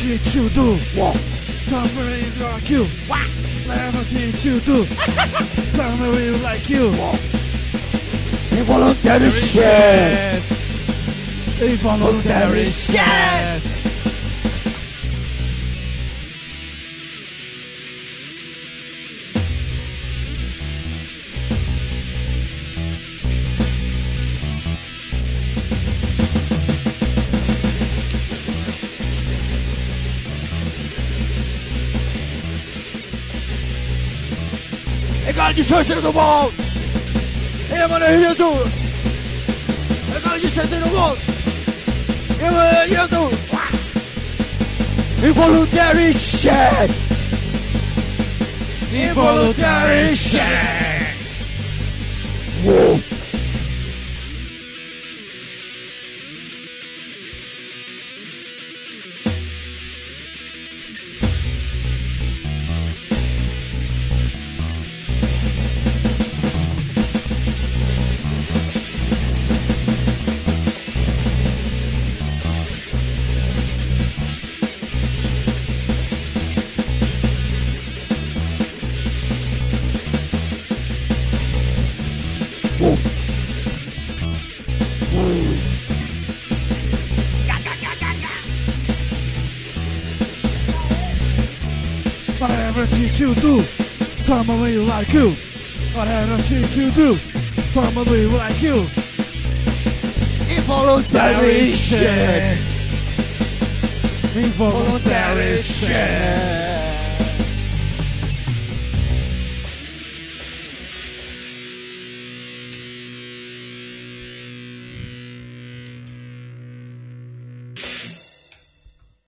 teach you do. Tell me you like you. Never teach you do. Tell me we like you. Involuntary shit. Involuntary shit. Egal die Scheiße du baust. Immer hier du. Egal die Scheiße du baust. Immer hier du. Involuntary shit. Involuntary shit. Whoa. Whatever teach you do, tell me we like you. Whatever teach you do, tell me we like you. Involuntary shit. Involuntary shit.